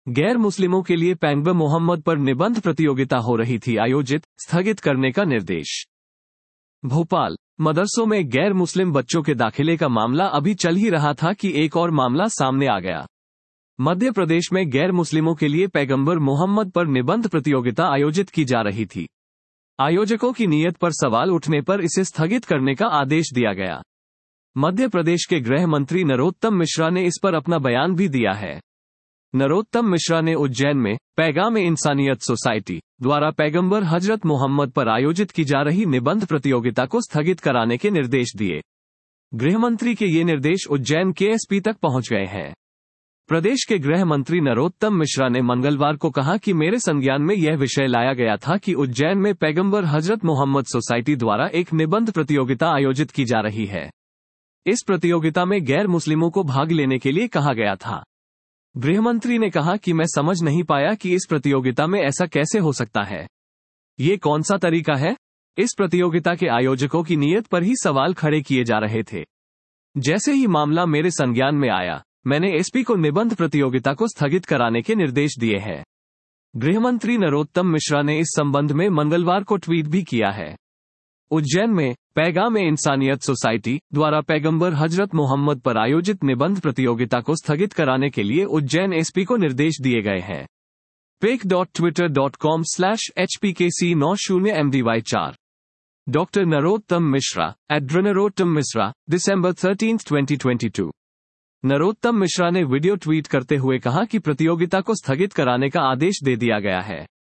गैर मुस्लिमों के लिए पैगंबर मोहम्मद पर निबंध प्रतियोगिता हो रही थी आयोजित, स्थगित करने का निर्देश। भोपाल, मदरसों में गैर मुस्लिम बच्चों के दाखिले का मामला अभी चल ही रहा था कि एक और मामला सामने आ गया। मध्य प्रदेश में गैर मुस्लिमों के लिए पैगंबर मोहम्मद पर निबंध प्रतियोगिता आयोजित की जा रही थी। आयोजकों की नीयत पर सवाल उठने पर इसे स्थगित करने का आदेश दिया गया। मध्य प्रदेश के गृह मंत्री नरोत्तम मिश्रा ने इस पर अपना बयान भी दिया है। नरोत्तम मिश्रा ने उज्जैन में पैगाम-ए-इंसानियत सोसाइटी द्वारा पैगंबर हजरत मोहम्मद पर आयोजित की जा रही निबंध प्रतियोगिता को स्थगित कराने के निर्देश दिए। गृहमंत्री के ये निर्देश उज्जैन के एसपी तक पहुंच गए हैं। प्रदेश के गृह मंत्री नरोत्तम मिश्रा ने मंगलवार को कहा कि मेरे संज्ञान में यह विषय लाया गया था कि उज्जैन में पैगंबर हजरत मोहम्मद सोसाइटी द्वारा एक निबंध प्रतियोगिता आयोजित की जा रही है। इस प्रतियोगिता में गैर मुस्लिमों को भाग लेने के लिए कहा गया था। गृहमंत्री ने कहा कि मैं समझ नहीं पाया कि इस प्रतियोगिता में ऐसा कैसे हो सकता है। ये कौन सा तरीका है? इस प्रतियोगिता के आयोजकों की नीयत पर ही सवाल खड़े किए जा रहे थे। जैसे ही मामला मेरे संज्ञान में आया, मैंने एसपी को निबंध प्रतियोगिता को स्थगित कराने के निर्देश दिए हैं। गृहमंत्री नरोत्तम मिश्रा ने इस संबंध में मंगलवार को ट्वीट भी किया है। उज्जैन में पैगाम-ए-इंसानियत सोसाइटी द्वारा पैगंबर हजरत मोहम्मद पर आयोजित निबंध प्रतियोगिता को स्थगित कराने के लिए उज्जैन एसपी को निर्देश दिए गए हैं। pic.twitter.com/hpkc90mdy4 doctor Narottam Mishra @Narottam Mishra December 13, 2022। Narottam Mishra ने वीडियो ट्वीट करते हुए कहा कि प्रतियोगिता को स्थगित कराने का आदेश दे दिया गया है।